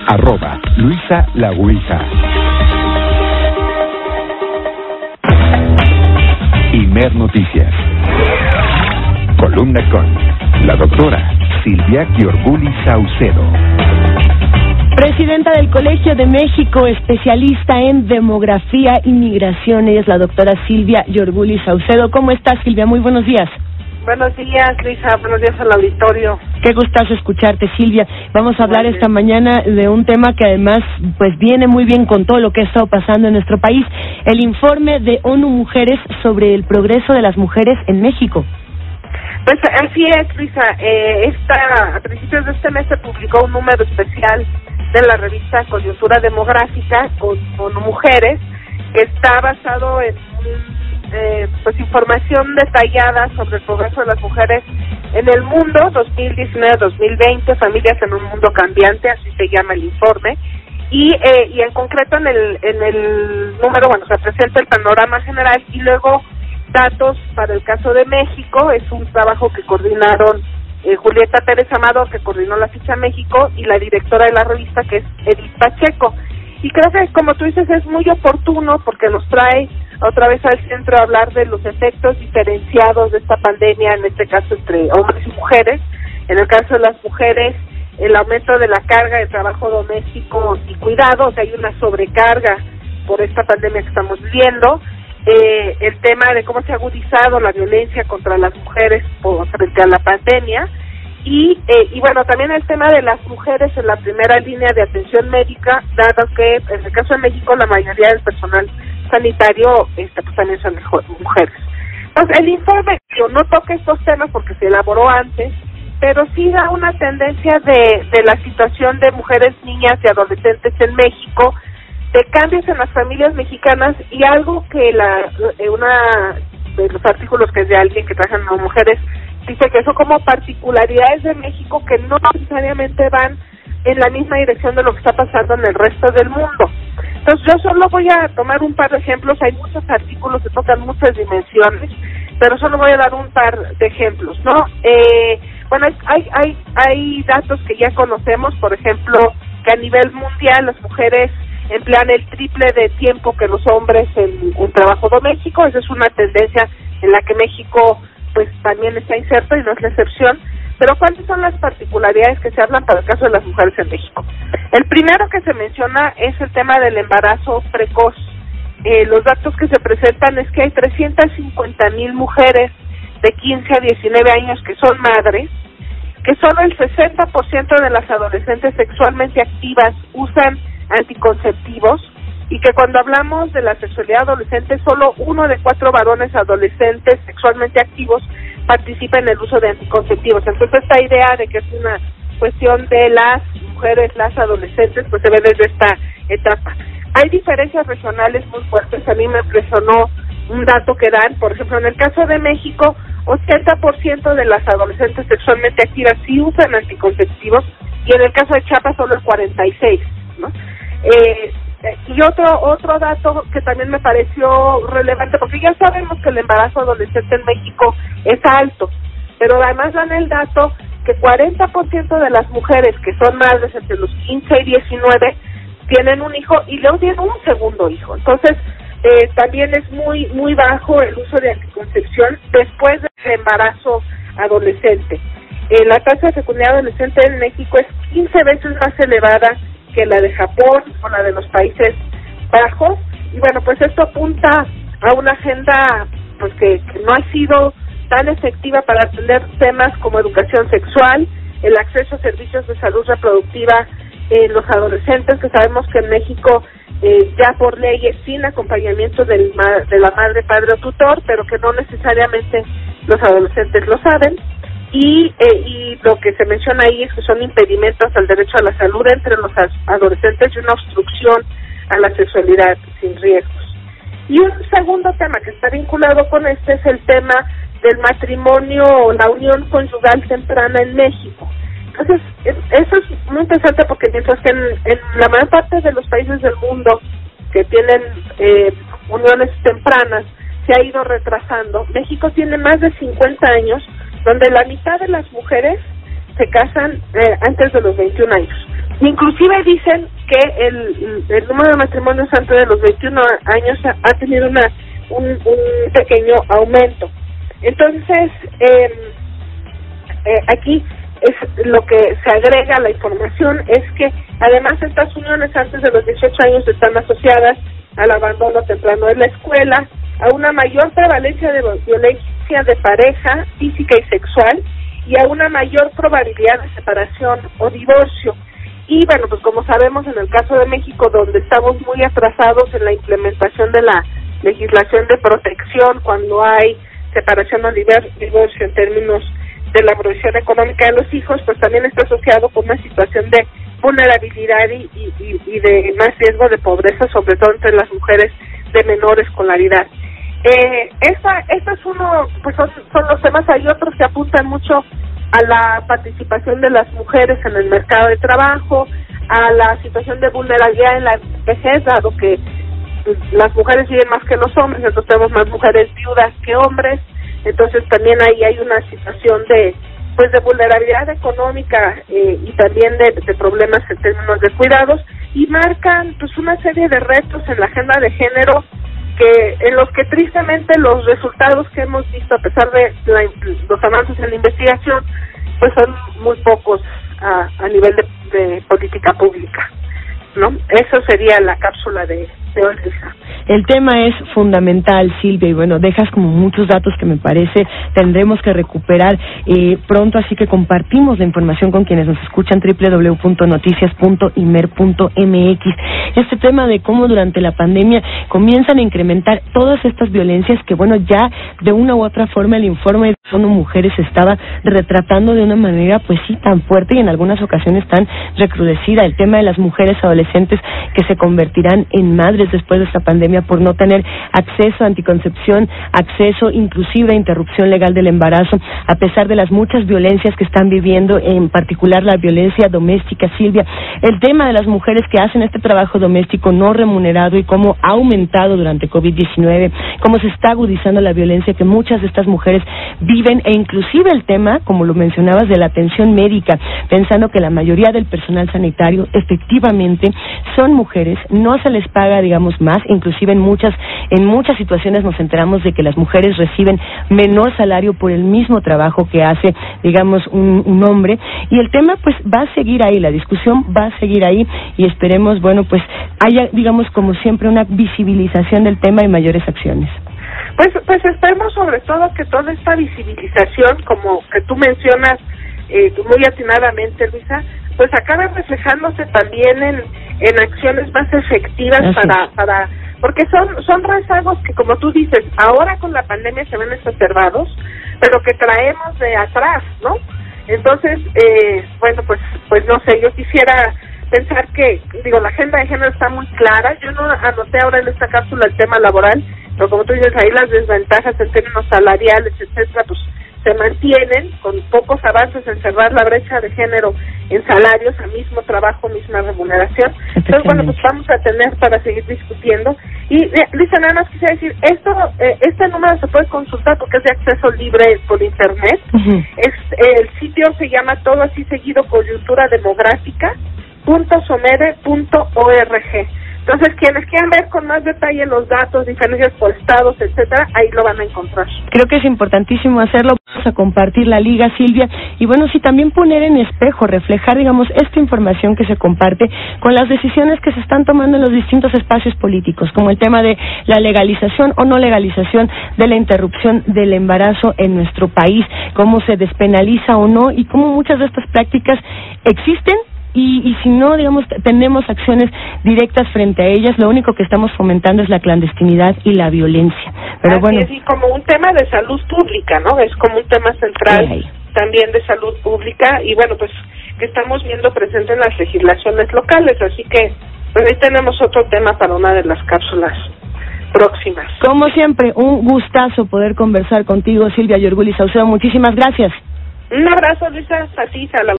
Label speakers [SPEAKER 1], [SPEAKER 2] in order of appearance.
[SPEAKER 1] @Luisa la Ouija. Imer Noticias. Columna con la doctora Silvia Giorguli Saucedo.
[SPEAKER 2] Presidenta del Colegio de México, especialista en demografía y migración. Ella es la doctora Silvia Giorguli Saucedo. ¿Cómo estás, Silvia? Muy buenos días.
[SPEAKER 3] Buenos días, Luisa. Buenos días al auditorio.
[SPEAKER 2] Qué gustazo escucharte, Silvia. Vamos a hablar esta mañana de un tema que además pues viene muy bien con todo lo que ha estado pasando en nuestro país. El informe de ONU Mujeres sobre el progreso de las mujeres en México.
[SPEAKER 3] Pues así es, Luisa. A principios de este mes se publicó un número especial de la revista Coyuntura Demográfica con ONU Mujeres, que está basado en pues información detallada sobre el progreso de las mujeres en el mundo 2019-2020, familias en un mundo cambiante, así se llama el informe, y en concreto en el número, bueno, se presenta el panorama general y luego datos para el caso de México. Es un trabajo que coordinaron Julieta Pérez Amador, que coordinó la ficha México, y la directora de la revista, que es Edith Pacheco. Y creo que, como tú dices, es muy oportuno porque nos trae otra vez al centro a hablar de los efectos diferenciados de esta pandemia, en este caso entre hombres y mujeres. En el caso de las mujeres, el aumento de la carga de trabajo doméstico y cuidado, o sea, hay una sobrecarga por esta pandemia que estamos viviendo. El tema de cómo se ha agudizado la violencia contra las mujeres frente a la pandemia. Y bueno, también el tema de las mujeres en la primera línea de atención médica, dado que en el caso de México la mayoría del personal sanitario pues también son mujeres. Entonces, el informe no toca estos temas porque se elaboró antes, pero sí da una tendencia de la situación de mujeres, niñas y adolescentes en México, de cambios en las familias mexicanas, y algo que una de los artículos, que es de alguien que trabaja con mujeres, dice que son como particularidades de México que no necesariamente van en la misma dirección de lo que está pasando en el resto del mundo. Entonces yo solo voy a tomar un par de ejemplos. Hay muchos artículos que tocan muchas dimensiones, pero solo voy a dar un par de ejemplos, ¿no? Bueno, hay datos que ya conocemos, por ejemplo, que a nivel mundial las mujeres emplean el triple de tiempo que los hombres en trabajo doméstico. Esa es una tendencia en la que México pues también está inserto y no es la excepción. Pero ¿cuáles son las particularidades que se hablan para el caso de las mujeres en México? El primero que se menciona es el tema del embarazo precoz. Los datos que se presentan es que hay 350,000 mujeres de 15 a 19 años que son madres, que solo el 60% de las adolescentes sexualmente activas usan anticonceptivos, y que cuando hablamos de la sexualidad adolescente, solo 1 de 4 varones adolescentes sexualmente activos participa en el uso de anticonceptivos. Entonces esta idea de que es una cuestión de las mujeres, las adolescentes, pues se ve desde esta etapa. Hay diferencias regionales muy fuertes. A mí me impresionó un dato que dan, por ejemplo, en el caso de México, 80% de las adolescentes sexualmente activas sí usan anticonceptivos, y en el caso de Chiapas solo el 46%, ¿no? Y otro dato que también me pareció relevante, porque ya sabemos que el embarazo adolescente en México es alto, pero además dan el dato que 40% de las mujeres que son madres entre los 15 y 19 tienen un hijo y luego tienen un segundo hijo. Entonces, también es muy bajo el uso de anticoncepción después del embarazo adolescente. La tasa de fecundidad adolescente en México es 15 veces más elevada que la de Japón o la de los Países Bajos. Y bueno, pues esto apunta a una agenda pues que no ha sido tan efectiva para atender temas como educación sexual, el acceso a servicios de salud reproductiva en los adolescentes, que sabemos que en México ya por ley es sin acompañamiento de la madre, padre o tutor, pero que no necesariamente los adolescentes lo saben. Y lo que se menciona ahí es que son impedimentos al derecho a la salud entre los adolescentes y una obstrucción a la sexualidad sin riesgos. Y un segundo tema que está vinculado con este es el tema del matrimonio o la unión conyugal temprana en México. Entonces, eso es muy interesante porque mientras que en la mayor parte de los países del mundo que tienen uniones tempranas se ha ido retrasando, México tiene más de 50 años donde la mitad de las mujeres se casan antes de los 21 años. Inclusive dicen que el número de matrimonios antes de los 21 años ha tenido un pequeño aumento. Entonces, aquí es lo que se agrega a la información es que además estas uniones antes de los 18 años están asociadas al abandono temprano de la escuela, a una mayor prevalencia de violencia de pareja física y sexual y a una mayor probabilidad de separación o divorcio. Y bueno, pues como sabemos en el caso de México, donde estamos muy atrasados en la implementación de la legislación de protección cuando hay separación o divorcio en términos de la provisión económica de los hijos, pues también está asociado con una situación de vulnerabilidad y de más riesgo de pobreza, sobre todo entre las mujeres de menor escolaridad. Esta es uno, pues son los temas. Hay otros que apuntan mucho a la participación de las mujeres en el mercado de trabajo, a la situación de vulnerabilidad en la vejez, dado que las mujeres viven más que los hombres, entonces tenemos más mujeres viudas que hombres, entonces también ahí hay una situación de vulnerabilidad económica y también de problemas en términos de cuidados, y marcan pues una serie de retos en la agenda de género en los que tristemente los resultados que hemos visto, a pesar de los avances en la investigación, pues son muy pocos a nivel de política pública, ¿no? Eso sería la cápsula de hoy, Lisa.
[SPEAKER 2] El tema es fundamental, Silvia, y bueno, dejas como muchos datos que me parece tendremos que recuperar pronto, así que compartimos la información con quienes nos escuchan, www.noticias.imer.mx. Este tema de cómo durante la pandemia comienzan a incrementar todas estas violencias que, bueno, ya de una u otra forma el informe de ONU Mujeres estaba retratando de una manera, pues sí, tan fuerte y en algunas ocasiones tan recrudecida. El tema de las mujeres adolescentes que se convertirán en madres después de esta pandemia por no tener acceso a anticoncepción, acceso inclusive a interrupción legal del embarazo, a pesar de las muchas violencias que están viviendo, en particular la violencia doméstica, Silvia. El tema de las mujeres que hacen este trabajo doméstico no remunerado y cómo ha aumentado durante COVID-19, cómo se está agudizando la violencia que muchas de estas mujeres viven, e inclusive el tema, como lo mencionabas, de la atención médica, pensando que la mayoría del personal sanitario efectivamente son mujeres, no se les paga, digamos, más, inclusive en muchas situaciones nos enteramos de que las mujeres reciben menor salario por el mismo trabajo que hace, digamos, un hombre, y el tema pues va a seguir ahí, la discusión va a seguir ahí, y esperemos, bueno, pues haya, digamos, como siempre, una visibilización del tema y mayores acciones.
[SPEAKER 3] Pues esperemos sobre todo que toda esta visibilización, como que tú mencionas muy atinadamente, Luisa, pues acabe reflejándose también en acciones más efectivas para porque son rezagos que, como tú dices, ahora con la pandemia se ven exacerbados, pero que traemos de atrás, ¿no? Entonces, bueno, pues no sé, yo quisiera pensar que, la agenda de género está muy clara. Yo no anoté ahora en esta cápsula el tema laboral, pero como tú dices, ahí las desventajas en términos salariales, etcétera, pues se mantienen con pocos avances en cerrar la brecha de género en salarios, a mismo trabajo, misma remuneración. Entonces, bueno, pues vamos a tener para seguir discutiendo. Y, Luisa, nada más quisiera decir, este número se puede consultar porque es de acceso libre por internet. Uh-huh. El sitio se llama todo así seguido, coyunturademográfica.somere.org. Entonces, quienes quieran ver con más detalle los datos, diferencias por estados, etcétera, ahí lo van a encontrar.
[SPEAKER 2] Creo que es importantísimo hacerlo. Vamos a compartir la liga, Silvia, y bueno, sí, también poner en espejo, reflejar, digamos, esta información que se comparte con las decisiones que se están tomando en los distintos espacios políticos, como el tema de la legalización o no legalización de la interrupción del embarazo en nuestro país, cómo se despenaliza o no, y cómo muchas de estas prácticas existen. Y si no, digamos, tenemos acciones directas frente a ellas, lo único que estamos fomentando es la clandestinidad y la violencia. Pero bueno,
[SPEAKER 3] es como un tema de salud pública, ¿no? Es como un tema central también de salud pública, y bueno, pues que estamos viendo presente en las legislaciones locales, así que pues ahí tenemos otro tema para una de las cápsulas próximas.
[SPEAKER 2] Como siempre, un gustazo poder conversar contigo, Silvia Yorguli Saucedo. Muchísimas gracias.
[SPEAKER 3] Un abrazo, Luisa, a ti, a la